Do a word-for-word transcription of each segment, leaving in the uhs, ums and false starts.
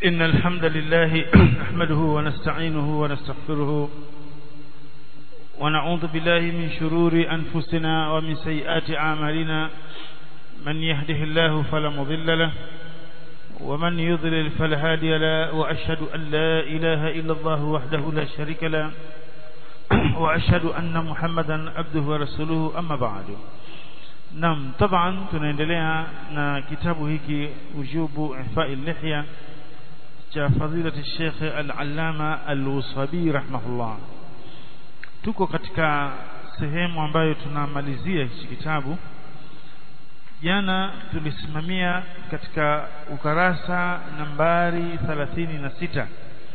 إن الحمد لله نحمده ونستعينه ونستغفره ونعوذ بالله من شرور أنفسنا ومن سيئات أعمالنا من يهده الله فلا مضل له ومن يضلل فلا هادي له وأشهد أن لا إله إلا الله وحده لا شريك له وأشهد أن محمدا عبده ورسوله أما بعد. نعم طبعا tunaendelea na kitabu hiki ujubu ifai lihya cha fadilati Sheikh Al-Allama Al-Usabi rahimahullah. Tuko katika sehemu ambayo tunamalizia hiki kitabu. Jana tulisimamia katika ukarasa nambari thelathini na sita.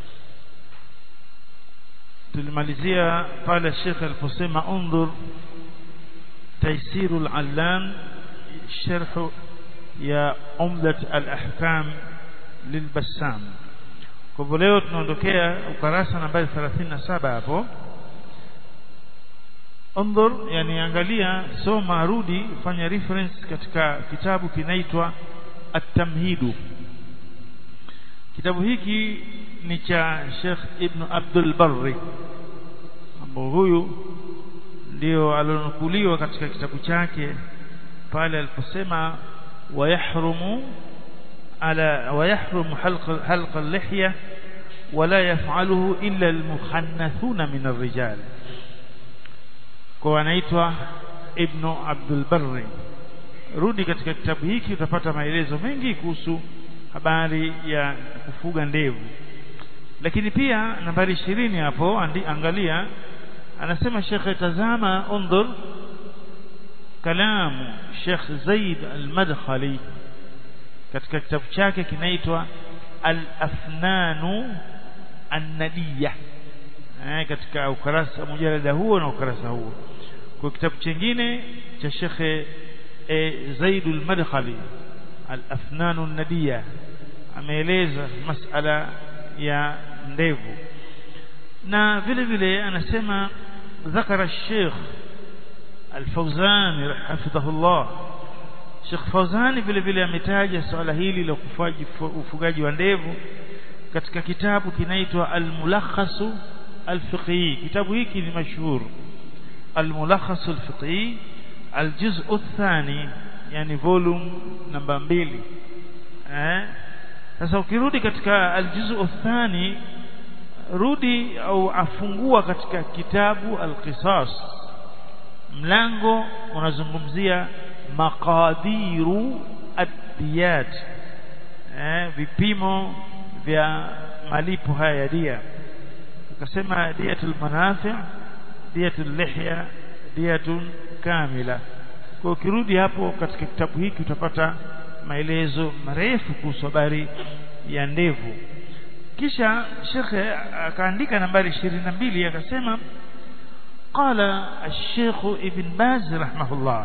tulimalizia pale Sheikh aliposema undur Taysirul Allam sharh ya Umdat al-Ahkam lilbassam. Kwa hivyo leo tunaondokea ukarasa nambari thelathini na saba hapo. Undur yani angalia, soma, rudi, fanya reference katika kitabu kinaitwa At-Tamhidu. Kitabu hiki ni cha Sheikh Ibn Abdul Barri, ambaye huyu ndio alonukuliwa katika kitabu chake pale aliposema wayahrumu ala wayahrumu halq halq al-lihya wala yaf'aluhu illa al-mukhannathuna min ar-rijal. Kwa anaitwa Ibn Abdul Barri. Rudi katika kitabu hiki utapata maelezo mengi kuhusu habari ya kufuga ndevu. Lakini pia nambari ishirini hapo angalia, anasema Sheikh tazama undur kalamu Sheikh Zaid al-Madkhali katika kitabu chake kinaitwa Al-Afnanu An-Nadiyah, eh, katika ukarasa mujalada huo na ukarasa huo. Kwa kitabu kingine cha Sheikh eh, Zaid al-Madkhali Al-Afnanu An-Nadiyah ameeleza masala ya ndevu. Na vile vile anasema ذكر الشيخ الفوزاني حفظه الله. Sheikh Fawzani vile vile ametaja swala hili la kufaji ufugaji wa ndevu katika kitabu kinaitwa Al-Mulakhas Al-Fiqhi. Kitabu hiki ni mashuhur, Al-Mulakhas Al-Fiqhi al-juz'u ath-thani, yani volume namba mbili. Eh sasa ukirudi katika al-juz'u ath-thani, rudi au afungua katika kitabu Al-Qisas, mlango unazungumzia maqadiru ad-diyat, eh vipimo vya malipo haya ya dia. Ukasema diyatul manafi', diyatul lihya, diyatun kamila. Kwa ukirudi hapo katika kitabu hiki utapata maelezo marefu kuhusu habari ya ndevu. Kisha Sheikh akaandika nambari ishirini na mbili akasema qala al-Sheikh Ibn Baz rahimahullah.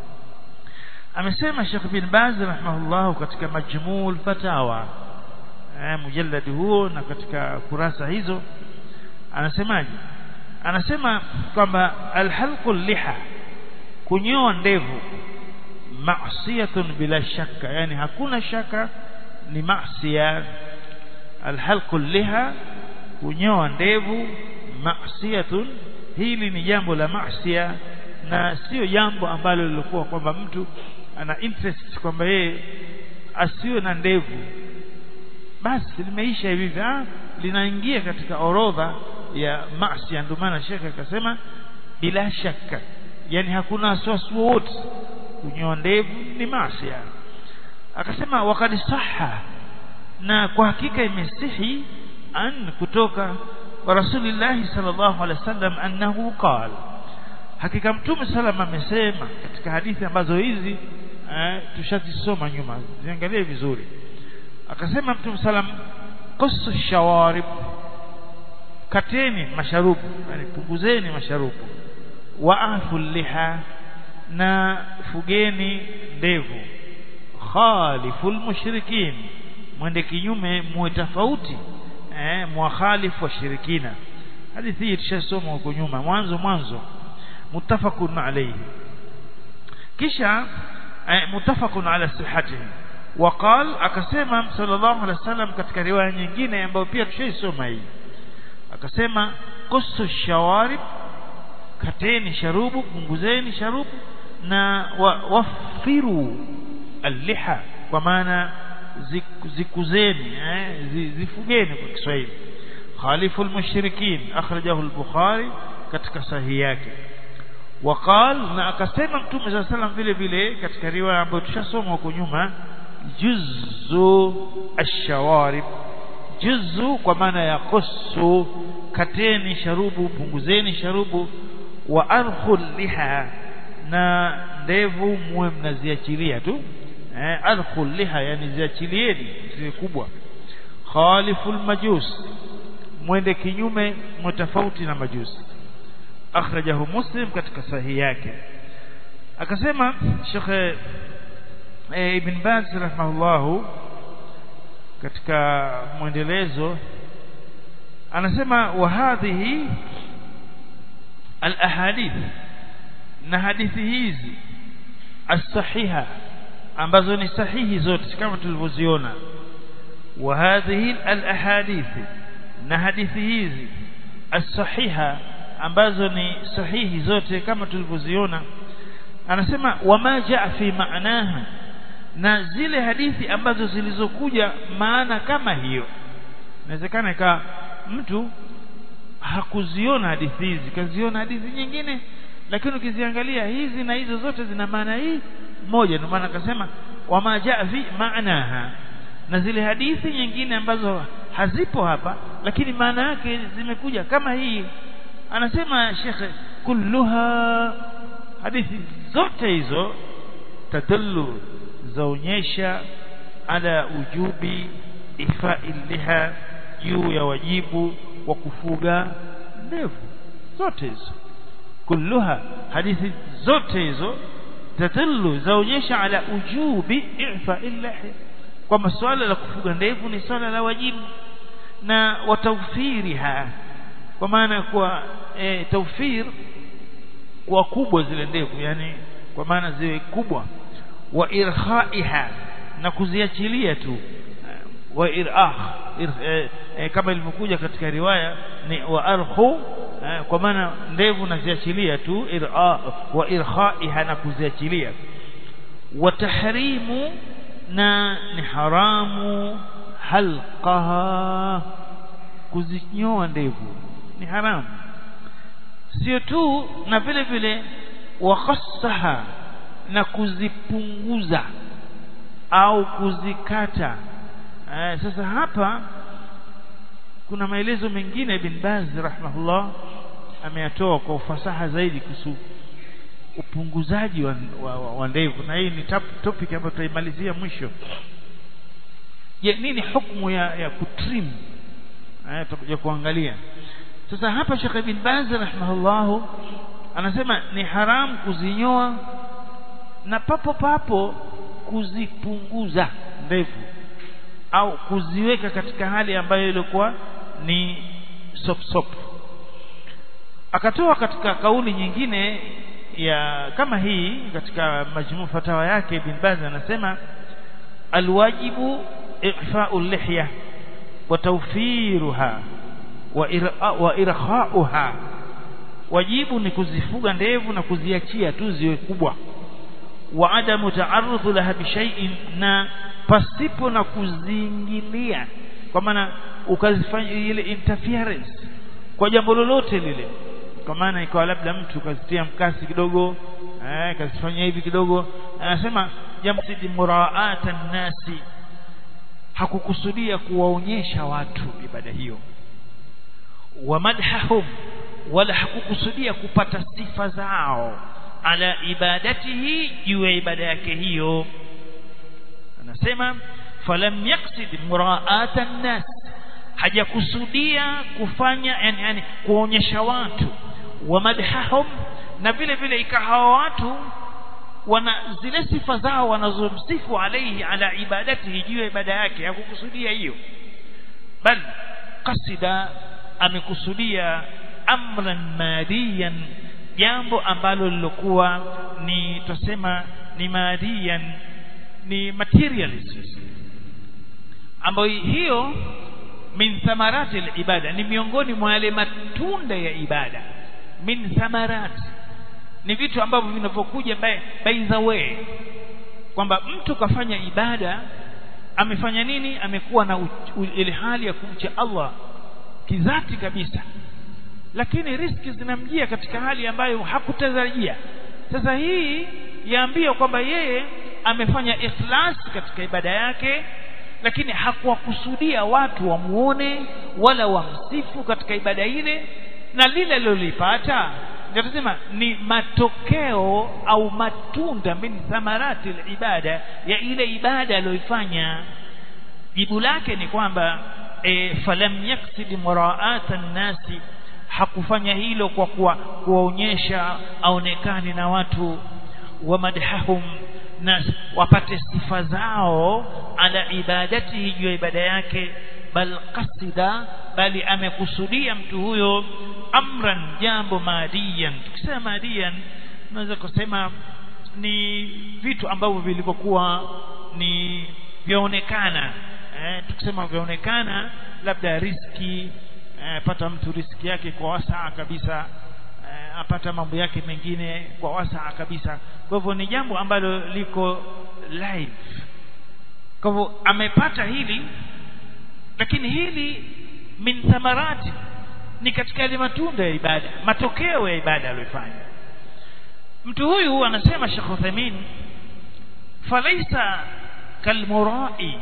Amesema Sheikh Ibn Baz rahimahullah katika Majmu'ul Fatawa, eh mujallad huo na katika kurasa hizo anasemaje? Anasema kwamba al-halqul liha, kunyoa ndevu, ma'siyatun bila shaka, yani hakuna shaka ni maasiya. Al-halqul liha, kunyoa ndevu, ma'siyatun, hili ni jambo la maasiya na sio jambo ambalo lilikuwa kwamba mtu ana interest kwamba yeye asiwe na ndevu basi limeisha hivi, ah linaingia katika orodha ya maasi. Ndio maana Sheikh akasema bila shaka, yani hakuna wasiwasi wote, kunyoa ndevu ni maasi. Akasema waqad sahha, na kwa hakika imesihi, an kutoka kwa Rasulullah sallallahu alaihi wasallam annahu qala, hakika Mtume sallam amesema katika hadithi ambazo hizi eh, tushazisoma nyuma, ziangalie vizuri. Akasema Mtume sallam qussu shawarib, kateni masharubu, yani punguzeni masharubu, wa afu liha, na fugeni ndevu, khaliful mushrikin, mwende kinyume, muwe tofauti, eh mukhalifu washirikina. Hadithi hii tushasoma huko nyuma mwanzo mwanzo, muttafaqun alayhi. Kisha eh, muttafaqun ala sihhatihi, waqal akasema sallallahu alaihi wasallam katika riwaya nyingine ambayo pia tushaisoma hii akasema qussu shawarib kateni sharubu punguzeni sharubu na wafiru al-liha kwa maana zikuzeni eh, zifugeni kwa Kiswahili khalifu al-mushrikin akhrajahu al-Bukhari katika sahihi yake waqal na akasema mtume sallallahu alaihi wasallam vile vile katika riwaya ambayo tushasoma huko nyuma juzzu ash-shawarib juzzu kwa maana ya qussu kateni sharubu punguzeni sharubu wa arkhul liha na ndevu muwe mnaziachilia tu eh arkhul liha yani ziachilieni zile kubwa khaliful majus mwende kinyume mtofauti na majusi akhrajahu Muslim katika sahihi yake akasema Sheikh e, Ibn Baz rahimahullahu katika mwendelezo anasema wa hadhihi al-ahadith na hadithi hizi as-sahiha ambazo ni sahihi zote kama tulivyoziona wa hadhihi al-ahadith na hadithi hizi as-sahiha ambazo ni sahihi zote kama tulivyoziona anasema wama jaa fi maanaha na zile hadithi ambazo zilizokuja maana kama hiyo inawezekana ika mtu hakuziona hadithi hizi kaziona hadithi nyingine lakini ukiziangalia hizi na hizo zote zina maana hii moja ndio maana akasema wama jaa fi maanaha na zile hadithi nyingine ambazo hazipo hapa lakini maana yake zimekuja kama hii anasema Sheikh kulluha hadithi zote hizo tadullu zaonyesha ala ujubi ifa'il liha juu ya wajibu wa kufuga ndevu zote hizo kulluha hadithi zote hizo tadullu zaonyesha ala ujubi ifa'il liha kwa masuala la kufuga ndevu ni swala la wajibu na watawfiriha kwa maana kwa e, tawfir kwa kubwa zile ndevu yani kwa maana ziwe kubwa wa irkhaiha na kuziachilia tu wa irah ir, e, e, kama ilivyokuja katika riwaya ni wa arkhu e, kwa maana ndevu na ziachilia tu irah wa irkhaiha na kuziachilia wa tahrimu na ni haramu halqaha kuzinyoa ndevu ni haramu sio tu na vile vile wakhassaha na kuzipunguza au kuzikata eh, sasa hapa kuna maelezo mengine Ibn Baz rahimahullah ameyatoa kwa ufasaha zaidi kuhusu upunguzaji wa, wa, wa, wa ndevu na hii ni topic ambayo tutaimalizia mwisho je nini hukumu ya, ya kutrim eh tutakuja kuangalia sasa hapa Sheikh Ibn Baz rahimahullah anasema ni haram kuzinyoa na papo papo kuzipunguza ndevu au kuziweka katika hali ambayo ilikuwa ni sop sop akatoa katika kauli nyingine ya kama hii katika majmu fatawa yake Ibn Baz anasema alwajibu ifa'ul lihya wa tawfiruha wa irkhauha wajibu ni kuzifuga ndevu na kuziachia tu ziwe kubwa wa adamu ta'arrudhu laha bi shay'in na pasipo na kuziingilia kwa maana ukazifanya ile interference kwa jambo lolote lile kwa maana ikawa labda mtu kazitia mkasi kidogo eh kazifanya hivi kidogo anasema jambo sidi muraata nasi hakukusudia kuwaonyesha watu ibada hiyo wa madhahum wala hakukusudia kupata sifa zao ala ibadatihi juu ya ibada yake hiyo anasema falam yaqsid muraata an-nas hajakusudia kufanya yani, yani kuonyesha watu wa madhahum na vile vile ikahawa watu wana zile sifa zao wanazomsifu alayhi ala ibadatihi juu ya ibada yake hakukusudia hiyo bal qasida amekusudia amran madiyan jambo ambalo lilokuwa ni tusema ni madiyan ni materialist, ambayo hiyo min thamarati al-ibada, ni miongoni mwa yale matunda ya ibada. Min thamarati ni vitu ambavyo vinavyokuja by, by the way, kwamba mtu kafanya ibada, amefanya nini, amekuwa na ile hali ya kumcha Allah kizati kabisa, lakini riski zinamjia katika hali ambayo hakutarajia. Sasa hii yaambia kwamba yeye amefanya ikhlas katika ibada yake, lakini hakuwakusudia watu wamuone wala wamsifu katika ibada ile, na lile lilolipata ndio tunasema ni matokeo au matunda min thamarati al-ibada, ya ile ibada aliyoifanya. Jibu lake ni kwamba e, falam yaksid muraata an-nasi, hakufanya hilo kwa kuwa, kuwaonyesha aonekane na watu, wa madhahum, na wapate sifa zao, ala ibadati, juu ya ibada yake, bal qasida, bali amekusudia mtu huyo amran, jambo madiyan. Tukisema madiyan tunaweza kusema ni vitu ambavyo vilivyokuwa ni vyaonekana. Eh, tukisema vyaonekana, labda riski, eh, pata mtu riski yake kwa wasaa kabisa, eh, apata mambo yake mengine kwa wasaa kabisa. Kwa hivyo ni jambo ambalo liko live. Kwa hivyo amepata hili, lakini hili min thamarati, ni katika ile matunda ya ibada, matokeo ya ibada aliyofanya mtu huyu. Anasema Sheikh Uthaymeen, falaisa kalmurai,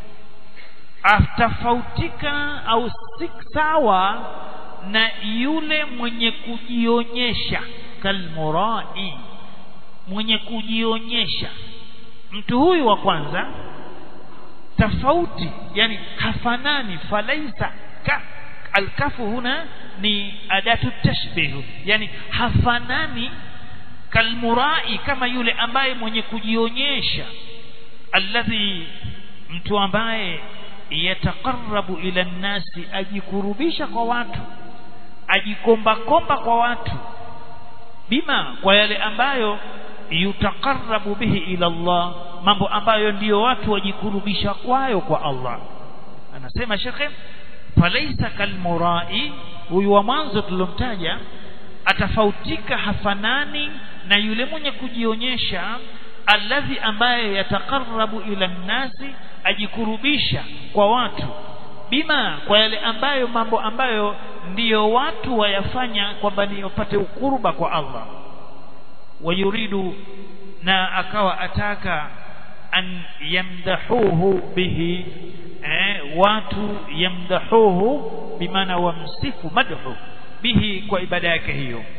atafautika au si sawa na yule mwenye kujionyesha. Kalmurai, mwenye kujionyesha. Mtu huyu wa kwanza tofauti, yani hafanani. Falaisa ka, alkafu huna ni adatu tashbih, yani hafanani kalmurai, kama yule ambaye mwenye kujionyesha. Alladhi, mtu ambaye yataqarrabu ila nnasi, ajikurubisha kwa watu, ajikomba komba kwa watu, bima, kwa yale ambayo yutaqarrabu bihi ila Allah, mambo ambayo ndiyo watu wajikurubisha kwayo kwa Allah. Anasema shekhe, falaisa kalmurai, huyu wa mwanzo tulomtaja atafautika, hafanani na yule mwenye kujionyesha. Alladhi, ambaye yataqarrabu ila nnasi, ajikurubisha kwa watu, bima, kwa yale ambayo mambo ambayo ndiyo watu wayafanya kwamba ni wapate ukuruba kwa Allah. Wayuridu, na akawa ataka an yamdahuhu bihi, eh, watu yamdahuhu, bimaana wamsifu, madhu bihi, kwa ibada yake hiyo.